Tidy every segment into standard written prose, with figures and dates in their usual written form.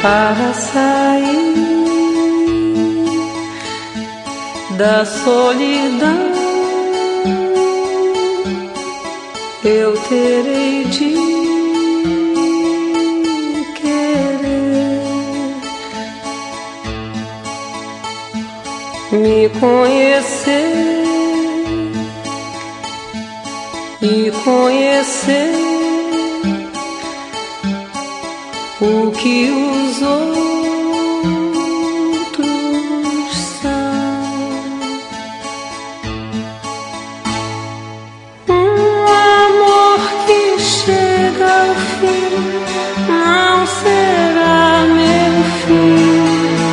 para sair da solidão, eu terei de querer me conhecer e conhecer o que os outros são. Um amor que chega ao fim não será meu fim.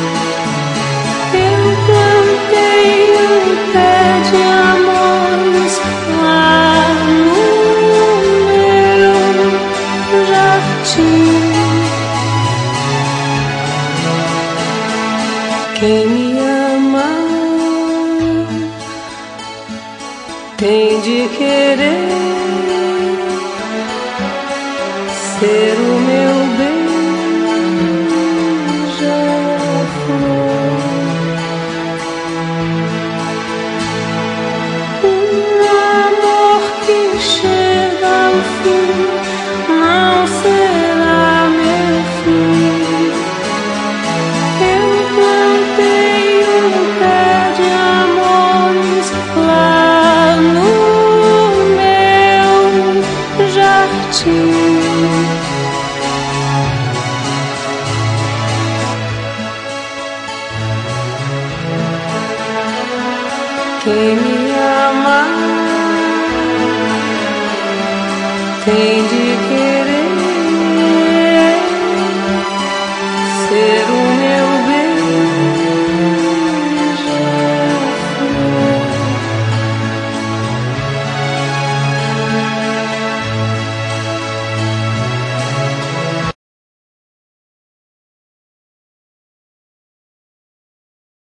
Eu plantei um pé de amores lá no meu jardim. Quem me ama tem de querer ser o meu beija-flor. Um amor que chega ao fim não será meu fim. Quem me ama tem